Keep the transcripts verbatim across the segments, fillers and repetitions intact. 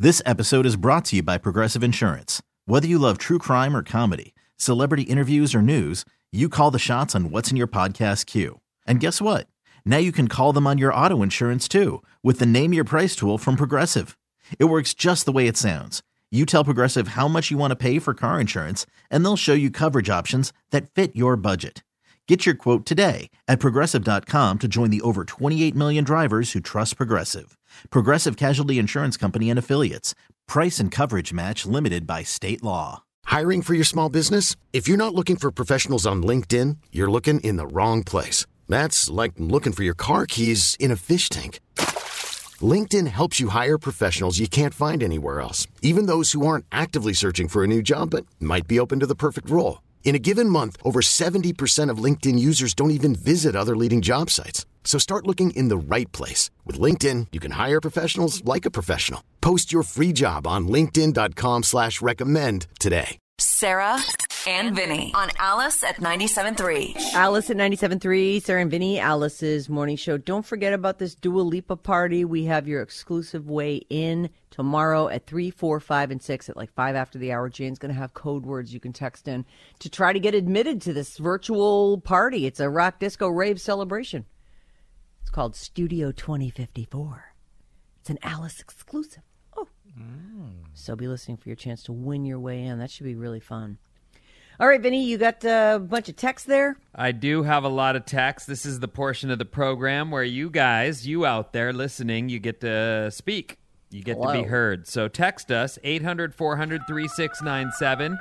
This episode is brought to you by Progressive Insurance. Whether you love true crime or comedy, celebrity interviews or news, you call the shots on what's in your podcast queue. And guess what? Now you can call them on your auto insurance too with the Name Your Price tool from Progressive. It works just the way it sounds. You tell Progressive how much you want to pay for car insurance, and they'll show you coverage options that fit your budget. Get your quote today at Progressive dot com to join the over twenty-eight million drivers who trust Progressive. Progressive Casualty Insurance Company and Affiliates. Price and coverage match limited by state law. Hiring for your small business? If you're not looking for professionals on LinkedIn, you're looking in the wrong place. That's like looking for your car keys in a fish tank. LinkedIn helps you hire professionals you can't find anywhere else, even those who aren't actively searching for a new job but might be open to the perfect role. In a given month, over seventy percent of LinkedIn users don't even visit other leading job sites. So start looking in the right place. With LinkedIn, you can hire professionals like a professional. Post your free job on linkedin dot com slash recommend today. Sarah and Vinny on Alice at ninety-seven point three. Alice at ninety-seven point three, Sarah and Vinny, Alice's morning show. Don't forget about this Dua Lipa party. We have your exclusive way in tomorrow at three, four, five, and six at like five after the hour. Jane's going to have code words you can text in to try to get admitted to this virtual party. It's a rock disco rave celebration. It's called Studio twenty fifty-four. It's an Alice exclusive. Oh. Mm. So be listening for your chance to win your way in. That should be really fun. All right, Vinny, you got a bunch of text there? I do have a lot of text. This is the portion of the program where you guys, you out there listening, you get to speak. You get Hello. to be heard. So text us, eight hundred, four hundred, thirty-six ninety-seven.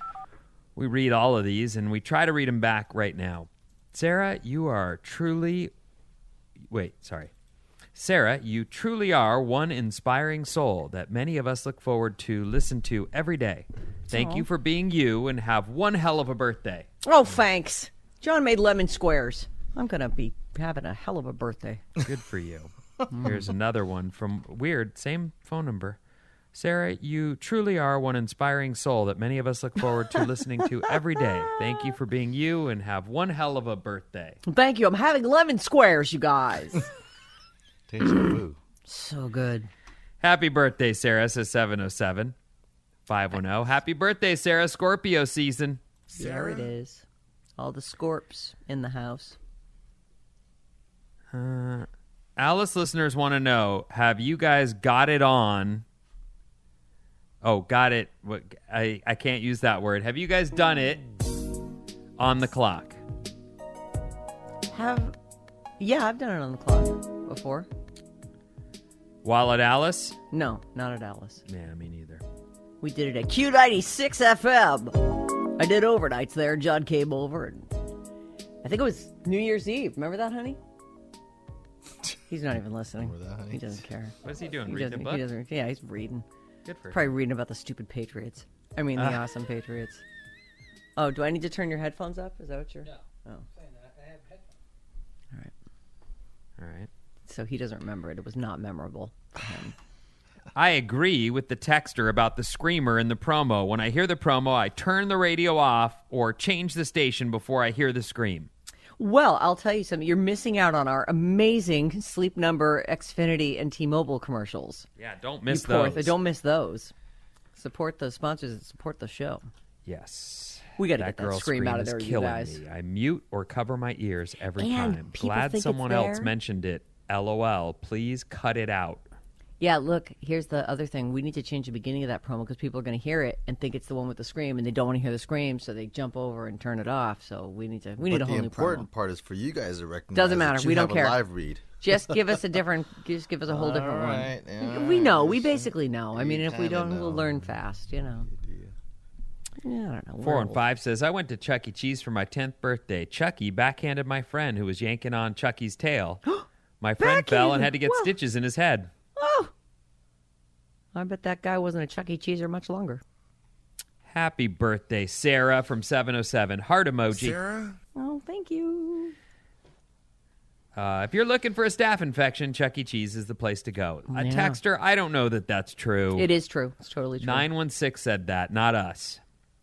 We read all of these, and we try to read them back right now. Sarah, you are truly... Wait, sorry. Sarah, you truly are one inspiring soul that many of us look forward to listen to every day. Thank Aww. you for being you, and have one hell of a birthday. Oh, thanks. John made lemon squares. I'm going to be having a hell of a birthday. Good for you. Here's another one from Weird, same phone number. Sarah, you truly are one inspiring soul that many of us look forward to listening to every day. Thank you for being you, and have one hell of a birthday. Thank you. I'm having lemon squares, you guys. So good. Happy birthday, Sarah, says seven oh seven. five one oh. Happy birthday, Sarah. Scorpio season. There it is. All the Scorps in the house. Uh, Alice listeners want to know, have you guys got it on? Oh, got it. What, I, I can't use that word. Have you guys done it on the clock? Have, yeah, I've done it on the clock before. While at Alice? No, not at Alice. Yeah, me neither. We did it at Q ninety-six F M. I did overnights there. John came over, and I think it was New Year's Eve. Remember that, honey? He's not even listening. Remember that, honey? He doesn't care. What is he doing? He reading a doesn't, book? he doesn't, yeah, he's reading. Good for him. Probably reading about the stupid Patriots. I mean, the Uh. awesome Patriots. Oh, do I need to turn your headphones up? Is that what you're... No. Oh. I have headphones. All right. All right. So he doesn't remember it. It was not memorable for him. I agree with the texter about the screamer in the promo. When I hear the promo, I turn the radio off or change the station before I hear the scream. Well, I'll tell you something. You're missing out on our amazing Sleep Number, Xfinity, and T-Mobile commercials. Yeah, don't miss You poor those. th- Don't miss those. Support the sponsors and support the show. Yes. We got to that get that girl scream out of is there, you killing guys. me. I mute or cover my ears every And time. people Glad think it's someone else there. mentioned it. LOL. Please cut it out. Yeah, look, here's the other thing. We need to change the beginning of that promo because people are going to hear it and think it's the one with the scream, and they don't want to hear the scream, so they jump over and turn it off. So we need to we need but a whole the new important promo. part is for you guys to recognize Doesn't that matter. you We don't have care. a live read. Just give us a different. Just give us a whole All different right, one. all We know. right. We basically know. I You mean, if we kinda don't, know. we'll learn fast. You know. Yeah, I don't know. We're Four and old. five says, I went to Chuck E. Cheese for my tenth birthday. Chucky backhanded my friend who was yanking on Chucky's tail. My friend fell and had to get Whoa. stitches in his head. Oh, I bet that guy wasn't a Chuck E. Cheeser much longer. Happy birthday, Sarah from seven oh seven. Heart emoji. Sarah? Oh, thank you. Uh, if you're looking for a staph infection, Chuck E. Cheese is the place to go. A Yeah. texter, I don't know that that's true. It is true. It's totally true. nine one six said that, not us.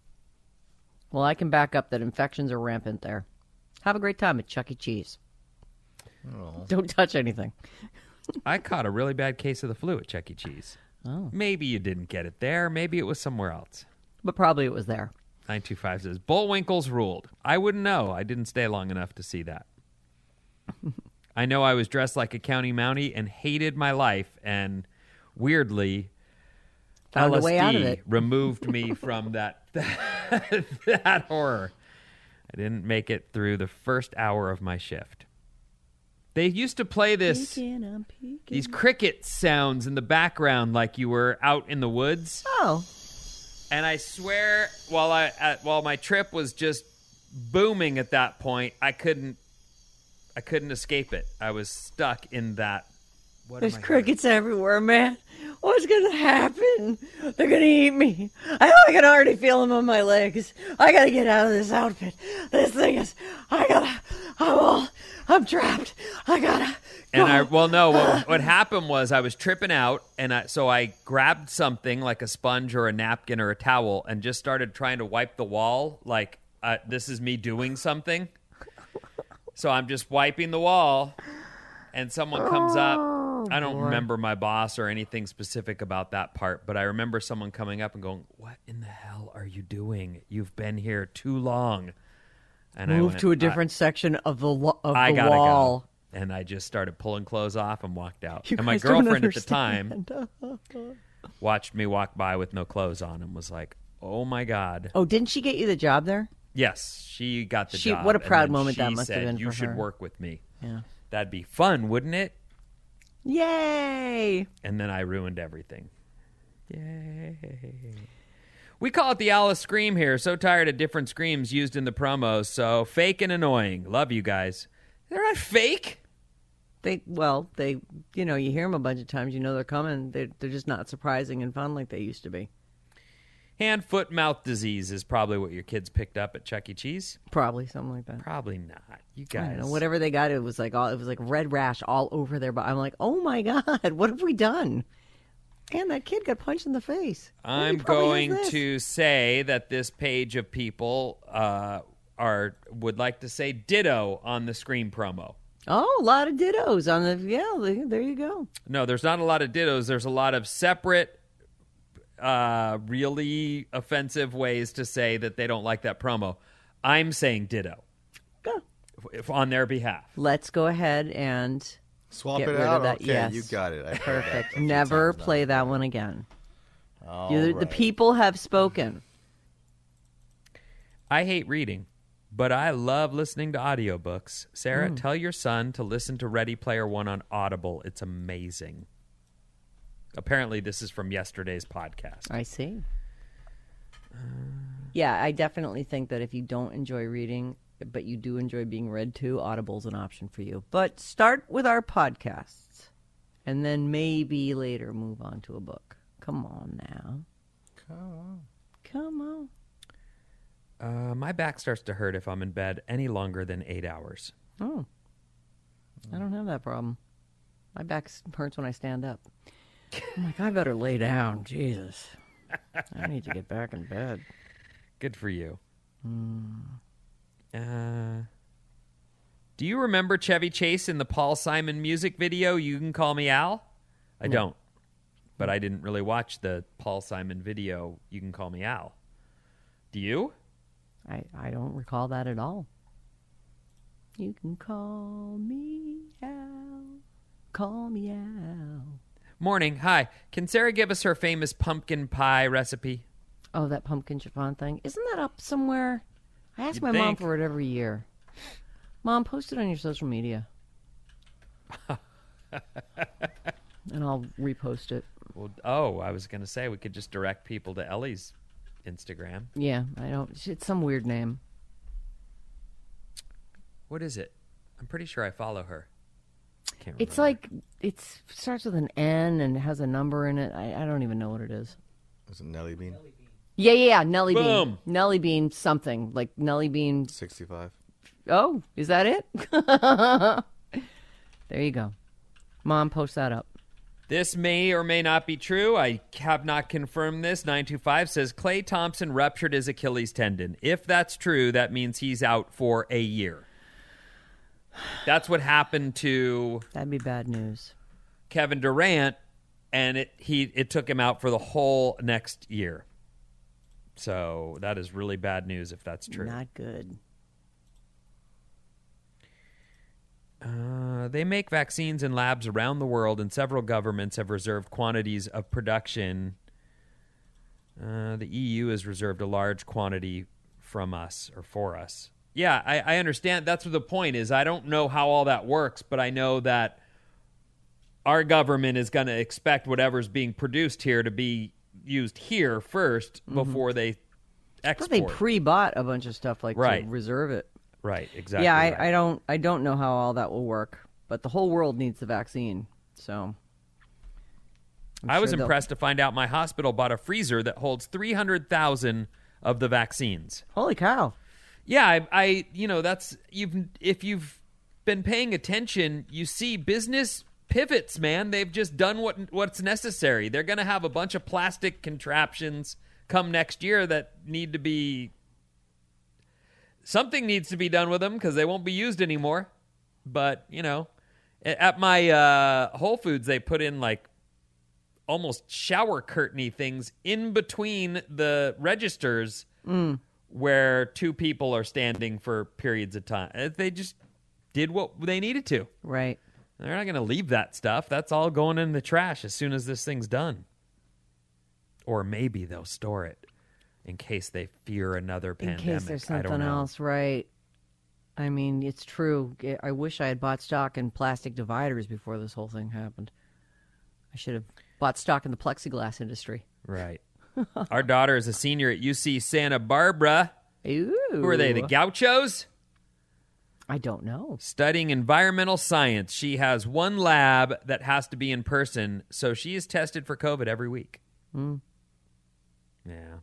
Well, I can back up that infections are rampant there. Have a great time at Chuck E. Cheese. Oh. Don't touch anything. I caught a really bad case of the flu at Chuck E. Cheese. Oh. Maybe you didn't get it there. Maybe it was somewhere else. But probably it was there. nine two five says, Bullwinkles ruled. I wouldn't know. I didn't stay long enough to see that. I know I was dressed like a county mountie and hated my life, and weirdly, Found L S D a way out of it. removed me from that, that that horror. I didn't make it through the first hour of my shift. They used to play this Peeking, I'm peeking. these cricket sounds in the background like you were out in the woods. Oh. And I swear, while I at, while my trip was just booming at that point, I couldn't I couldn't escape it. I was stuck in that. What There's am I crickets everywhere, man. What's going to happen? They're going to eat me. I, I can already feel them on my legs. I got to get out of this outfit. This thing is, I got to, I'm all, I'm trapped. I got to. And I well no what, what happened was I was tripping out, and I, so I grabbed something like a sponge or a napkin or a towel and just started trying to wipe the wall like uh, this is me doing something. So I'm just wiping the wall, and someone comes up. I don't remember my boss or anything specific about that part, but I remember someone coming up and going, "What in the hell are you doing? You've been here too long." And I Move went, to a different section of the, lo- of I the gotta wall. go. And I just started pulling clothes off and walked out. You and my guys don't girlfriend at the time understand. watched me walk by with no clothes on and was like, "Oh my God." Oh, didn't she get you the job there? Yes, she got the She- job. what a and proud then moment that she must have said, been You for should her." work with me. Yeah. That'd be fun, wouldn't it? Yay! And then I ruined everything. Yay. We call it the Alice Scream here. So tired of different screams used in the promos. So fake and annoying. Love you guys. They're not fake. They well, they you know you hear them a bunch of times. You know they're coming. They're they're just not surprising and fun like they used to be. Hand, foot, mouth disease is probably what your kids picked up at Chuck E. Cheese. Probably something like that. Probably not. You I guys. don't know, whatever they got, it was like all it was like red rash all over their body. I'm like, oh my God, what have we done? And that kid got punched in the face. I'm He probably has going this. to say that this page of people uh, are would like to say ditto on the Scream promo. Oh, a lot of dittos on the yeah. There there you go. No, there's not a lot of dittos. There's a lot of separate, uh, really offensive ways to say that they don't like that promo. I'm saying ditto Go. if on their behalf. Let's go ahead and Swap get it rid out. of that. Okay, Yes. you got it. I heard that Perfect. a few Never times now. play that one again. All You- The right. people have spoken. I hate reading, but I love listening to audiobooks. Sarah, Mm. tell your son to listen to Ready Player One on Audible. It's amazing. Apparently, this is from yesterday's podcast. I see. Yeah, I definitely think that if you don't enjoy reading, but you do enjoy being read to, Audible's an option for you. But start with our podcasts, and then maybe later move on to a book. Come on now. Come on. Come on. Uh, my back starts to hurt if I'm in bed any longer than eight hours. Oh, I don't have that problem. My back hurts when I stand up. I'm like, I better lay down. Jesus. I need to get back in bed. Good for you. Mm. Uh, do you remember Chevy Chase in the Paul Simon music video, You Can Call Me Al? I No. don't. But I didn't really watch the Paul Simon video, You Can Call Me Al. Do you? I, I don't recall that at all. You can call me Al. Call me Al. Morning. Hi. Can Sarah give us her famous pumpkin pie recipe? Oh, that pumpkin chiffon thing. Isn't that up somewhere? I ask You'd my mom think. for it every year. Mom, post it on your social media. And I'll repost it. Well, oh, I was going to say we could just direct people to Ellie's Instagram. Yeah, I don't. It's some weird name. What is it? I'm pretty sure I follow her. Can't It's remember. like, it starts with an N and has a number in it. I, I don't even know what it is. Is it Nelly Bean? Yeah, yeah, yeah. Nelly Boom. Bean. Nelly Bean something. Like Nelly Bean. sixty-five. Oh, is that it? There you go. Mom, post that up. This may or may not be true. I have not confirmed this. nine two five says Klay Thompson ruptured his Achilles tendon. If that's true, that means he's out for a year. That's what happened to That'd be bad news. Kevin Durant and it he it took him out for the whole next year. So that is really bad news if that's true. Not good. Uh, they make vaccines in labs around the world, and several governments have reserved quantities of production. Uh, the E U has reserved a large quantity from us or for us. Yeah, I, I understand. That's what the point is. I don't know how all that works, but I know that our government is going to expect whatever's being produced here to be used here first Mm-hmm. before they But export. they pre-bought a bunch of stuff like Right. to reserve it. right, exactly. yeah, I, right. I don't I don't know how all that will work, but the whole world needs the vaccine. So I'm I was sure they'll- impressed to find out my hospital bought a freezer that holds three hundred thousand of the vaccines. Holy cow! Yeah, I, I, you know, that's you've if you've been paying attention, you see business pivots, man. They've just done what what's necessary. They're going to have a bunch of plastic contraptions come next year that need to be something needs to be done with them because they won't be used anymore. But, you know, at my uh, Whole Foods, they put in like almost shower curtain-y things in between the registers where two people are standing for periods of time. Uh, They just did what they needed to. Right. They're not going to leave that stuff. That's all going in the trash as soon as this thing's done. Or maybe they'll store it in case they fear another In pandemic. case there's I don't something know. else, right? I mean, it's true. I wish I had bought stock in plastic dividers before this whole thing happened. I should have bought stock in the plexiglass industry. Right. Our daughter is a senior at U C Santa Barbara. Ooh. Who are they, the Gauchos? I don't know. Studying environmental science. She has one lab that has to be in person, so she is tested for COVID every week. Mm. Yeah.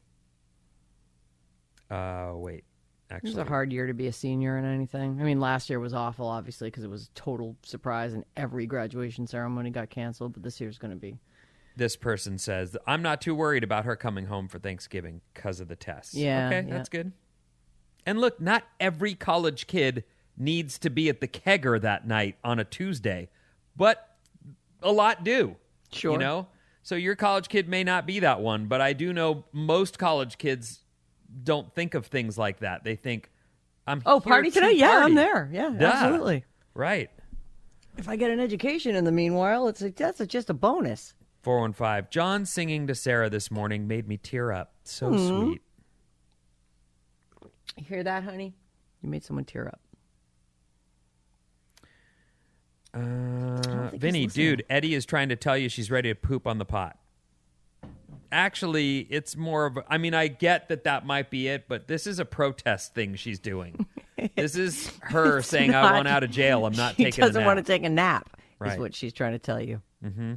Uh, wait. It Actually, was a hard year to be a senior in anything. I mean, last year was awful, obviously, because it was a total surprise and every graduation ceremony got canceled, but this year's going to be. this person says, I'm not too worried about her coming home for Thanksgiving because of the tests. Yeah, Okay, yeah. that's good. And look, not every college kid needs to be at the kegger that night on a Tuesday, but a lot do. Sure. You know? So your college kid may not be that one, but I do know most college kids don't think of things like that. They think, I'm Oh, here party to today? Yeah, party. I'm there. Yeah, Duh. absolutely. Right. If I get an education in the meanwhile, it's like, that's just a bonus. four one five. John singing to Sarah this morning made me tear up. So Mm-hmm. sweet. You hear that, honey? You made someone tear up. Uh, think he's Vinny, listening. dude, Eddie is trying to tell you she's ready to poop on the pot. Actually, it's more of a, I mean, I get that that might be it, but this is a protest thing she's doing. This is her It's saying, I not- want out of jail. I'm not she taking a doesn't nap. want to take a nap, Right. is what she's trying to tell you.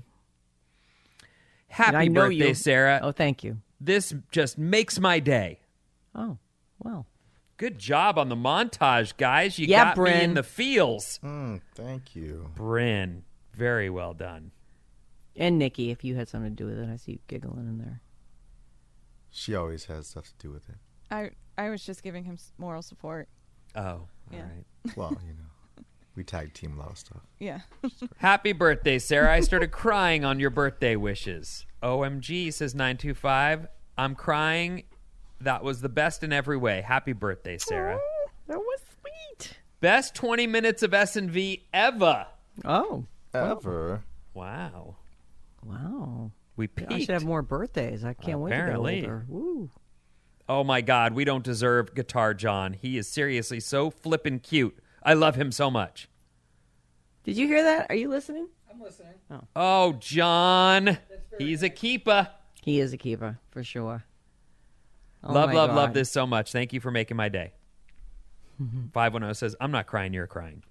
Happy I know birthday, you- Sarah. Oh, thank you. This just makes my day. Oh, well. Good job on the montage, guys. You Yeah, got me Bryn. in the feels. Mm, thank you. Bryn, very well done. And Nikki, if you had something to do with it. I see you giggling in there. She always has stuff to do with it. I I was just giving him s- moral support. Oh, all Yeah. right. Well, you know, we tag team a lot of stuff. Yeah. Happy birthday, Sarah. I started crying on your birthday wishes. O M G, says nine two five. I'm crying. That was the best in every way. Happy birthday, Sarah. Oh, that was sweet. Best twenty minutes of S and V ever. Oh, Ever. Wow. wow. We peaked. I should have more birthdays. I can't Apparently. wait to get older. Woo. Oh, my God. We don't deserve Guitar John. He is seriously so flippin' cute. I love him so much. Did you hear that? Are you listening? I'm listening. Oh, John. He's a keeper. He is a keeper, for sure. Oh love, my love, love God. this so much. Thank you for making my day. five one zero says, I'm not crying, you're crying.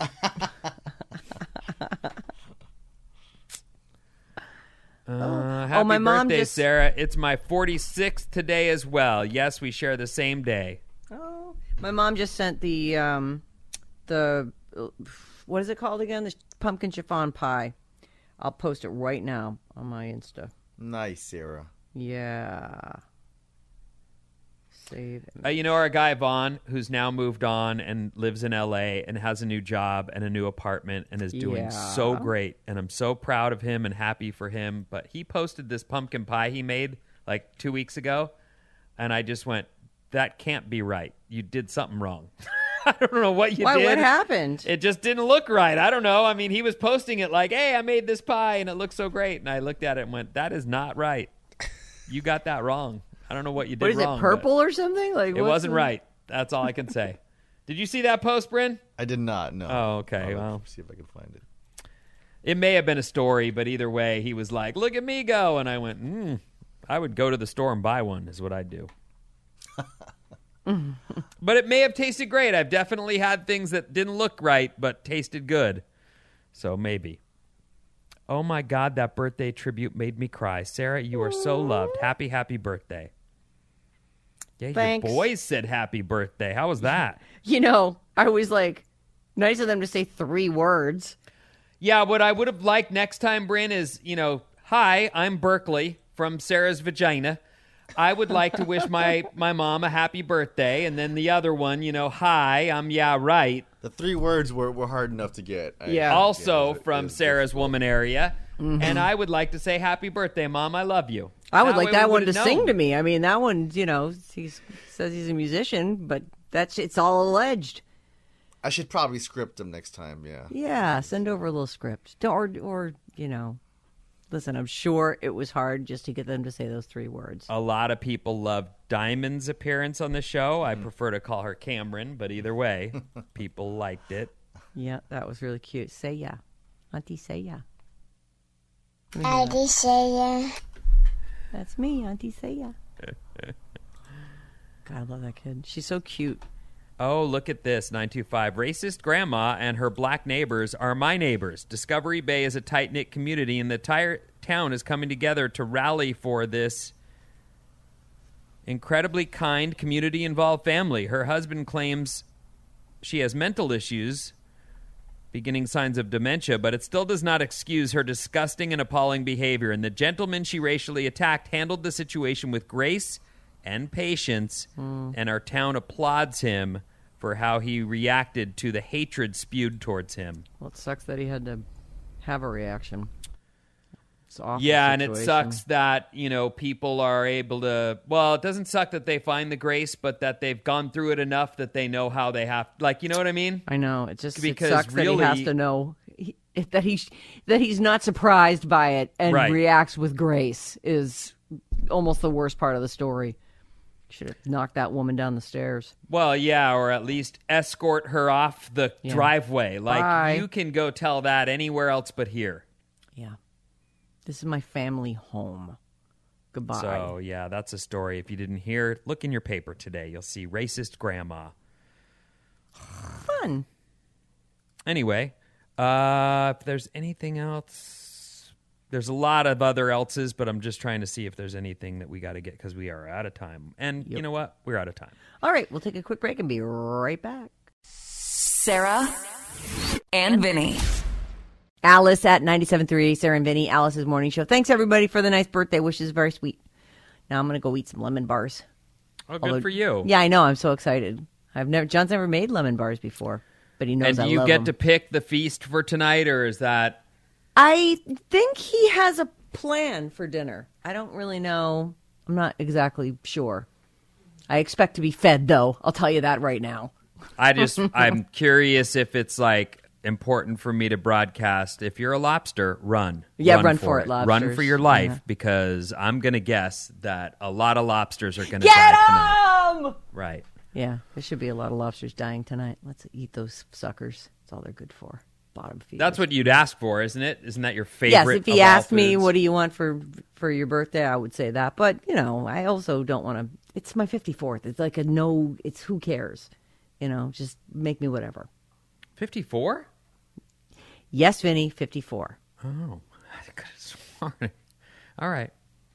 Uh, happy my mom birthday, just- Sarah. It's my forty-sixth today as well. Yes, we share the same day. Oh, my mom just sent the um, the uh, what is it called again? The pumpkin chiffon pie. I'll post it right now on my Insta. Nice, Sarah. Yeah. Save. Uh, you know our guy Vaughn, who's now moved on and lives in L A and has a new job and a new apartment and is doing Yeah. so great. And I'm so proud of him and happy for him. But he posted this pumpkin pie he made like two weeks ago. And I just went, that can't be right. You did something wrong. I don't know what you Why? did. What happened? It just didn't look right. I don't know. I mean, he was posting it like, hey, I made this pie and it looks so great. And I looked at it and went, that is not right. You got that wrong. I don't know what you did What is wrong. it? but Purple or something? Like It what's wasn't the- right. That's all I can say. Did you see that post, Bryn? I did not. No. Oh, okay, I'll well. see if I can find it. It may have been a story, but either way, he was like, look at me go. And I went, mm, I would go to the store and buy one is what I'd do. But it may have tasted great. I've definitely had things that didn't look right, but tasted good. So maybe. Oh, my God, that birthday tribute made me cry. Sarah, you are so loved. Happy, happy birthday. Yeah, Thanks. your boys said happy birthday. How was that? You know, I was like, nice of them to say three words. Yeah, what I would have liked next time, Bryn, is, you know, hi, I'm Berkeley from Sarah's Vagina. I would like to wish my, my mom a happy birthday. And then the other one, you know, hi, I'm Yeah Right. The three words were, were hard enough to get. I- Yeah. Also it from is Sarah's difficult. woman area. And I would like to say happy birthday, Mom. I love you. I would like way that we one to would've sing known. to me. I mean, that one, you know, he says he's a musician, but that's it's all alleged. I should probably script them next time. Yeah. Yeah, send over a little script. Don't- Or, or you know, listen, I'm sure it was hard just to get them to say those three words. A lot of people loved Diamond's appearance on the show. I prefer to call her Cameron, but either way, people liked it. Yeah, that was really cute. Say yeah. Auntie, say yeah. Auntie say yeah. That's me, Auntie, say yeah. God, I love that kid. She's so cute. Oh, look at this, nine two five. Racist grandma and her black neighbors are my neighbors. Discovery Bay is a tight-knit community, and the entire town is coming together to rally for this incredibly kind, community-involved family. Her husband claims she has mental issues, beginning signs of dementia, but it still does not excuse her disgusting and appalling behavior. And the gentleman she racially attacked handled the situation with grace and patience, and our town applauds him for how he reacted to the hatred spewed towards him. Well, it sucks that he had to have a reaction. It's an awful Yeah, and it situation. sucks that, you know, people are able to, well, it doesn't suck that they find the grace, but that they've gone through it enough that they know how they have, like, you know what I mean? I know. It just Because it sucks that he really- has to know he, that he's that he's not surprised by it and Right. reacts with grace is almost the worst part of the story. Should have knocked that woman down the stairs. Well, yeah, or at least escort her off the Yeah. driveway. Like, Bye. you can go tell that anywhere else but here. Yeah. This is my family home. Goodbye. So, yeah, that's a story. If you didn't hear, look in your paper today. You'll see racist grandma. Fun. Anyway, uh, if there's anything else, there's a lot of other else's, but I'm just trying to see if there's anything that we got to get because we are out of time. And you know what? We're out of time. All right, we'll take a quick break and be right back. Sarah and Vinny. Alice at ninety-seven point three, Sarah and Vinny, Alice's morning show. Thanks, everybody, for the nice birthday wishes. Very sweet. Now I'm going to go eat some lemon bars. Oh, good Although- for you. Yeah, I know. I'm so excited. I've never John's never made lemon bars before, but he knows And do I you love get them. to pick the feast for tonight, or is that... I think he has a plan for dinner. I don't really know. I'm not exactly sure. I expect to be fed, though. I'll tell you that right now. I just, I'm curious if it's like important for me to broadcast. If you're a lobster, run. Yeah, run for it, Run lobsters. for your life Yeah. because I'm going to guess that a lot of lobsters are going to Get die tonight. 'em! Right. Yeah, there should be a lot of lobsters dying tonight. Let's eat those suckers. That's all they're good for. Bottom feeders. That's what you'd ask for, isn't it? Isn't that your favorite? Yes, if of he all asked me, foods? what do you want for for your birthday, I would say that. But, you know, I also don't want to. It's my fifty-fourth. It's like a no, it's who cares? You know, just make me whatever. fifty-four? Yes, Vinny, fifty-four. Oh, I could have sworn. All right.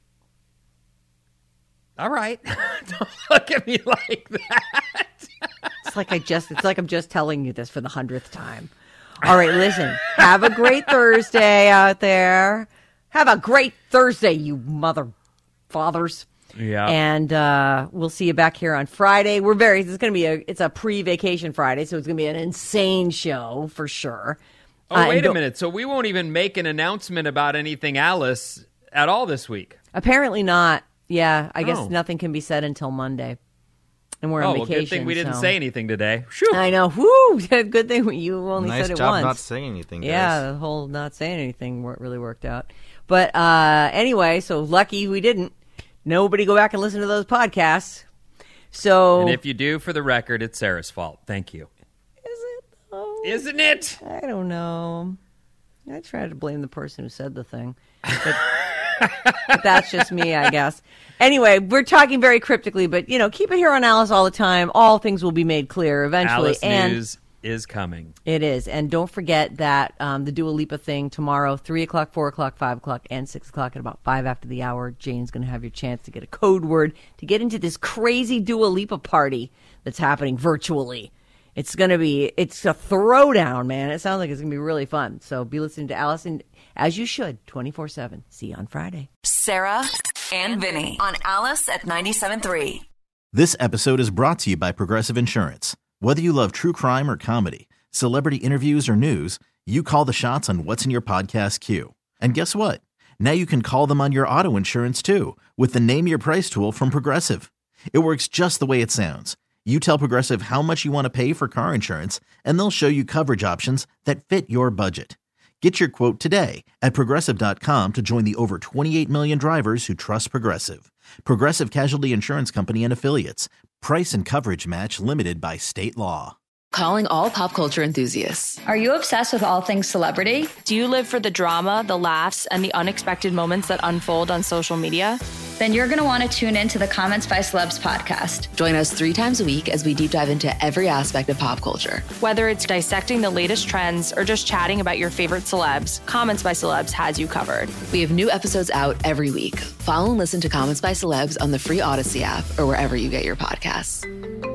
All right. Don't look at me like that. It's like I just, it's like I'm just telling you this for the hundredth time. All right, listen, have a great Thursday out there. Have a great Thursday, you mother fathers. Yeah. And uh, we'll see you back here on Friday. We're very, it's going to be a, it's a pre-vacation Friday, so it's going to be an insane show for sure. Oh, Uh, wait and a don't- minute. So we won't even make an announcement about anything Alice at all this week. Apparently not. Yeah, I guess Oh. nothing can be said until Monday. And we're oh, on well, vacation. good thing we didn't so- say anything today. Phew. I know. Woo! Good thing you only Nice said it job once. not saying anything, guys. Yeah, the whole not saying anything wor- really worked out. But uh, anyway, so lucky we didn't. Nobody go back and listen to those podcasts. So And if you do, for the record, it's Sarah's fault. Thank you. is it though? Isn't it? I don't know. I try to blame the person who said the thing. But, but that's just me, I guess. Anyway, we're talking very cryptically, but, you know, keep it here on Alice all the time. All things will be made clear eventually. Alice and News is coming. It is. And don't forget that um, the Dua Lipa thing tomorrow, three o'clock, four o'clock, five o'clock, and six o'clock at about five after the hour. Jane's going to have your chance to get a code word to get into this crazy Dua Lipa party that's happening virtually. It's going to be, it's a throwdown, man. It sounds like it's going to be really fun. So be listening to Allison, as you should, twenty-four seven. See you on Friday. Sarah and Vinny on Alice at ninety-seven point three. This episode is brought to you by Progressive Insurance. Whether you love true crime or comedy, celebrity interviews or news, you call the shots on what's in your podcast queue. And guess what? Now you can call them on your auto insurance too with the Name Your Price tool from Progressive. It works just the way it sounds. You tell Progressive how much you want to pay for car insurance, and they'll show you coverage options that fit your budget. Get your quote today at Progressive dot com to join the over twenty-eight million drivers who trust Progressive. Progressive Casualty Insurance Company and Affiliates. Price and coverage match limited by state law. Calling all pop culture enthusiasts. Are you obsessed with all things celebrity? Do you live for the drama, the laughs, and the unexpected moments that unfold on social media? Then you're going to want to tune in to the Comments by Celebs podcast. Join us three times a week as we deep dive into every aspect of pop culture. Whether it's dissecting the latest trends or just chatting about your favorite celebs, Comments by Celebs has you covered. We have new episodes out every week. Follow and listen to Comments by Celebs on the free Odyssey app or wherever you get your podcasts.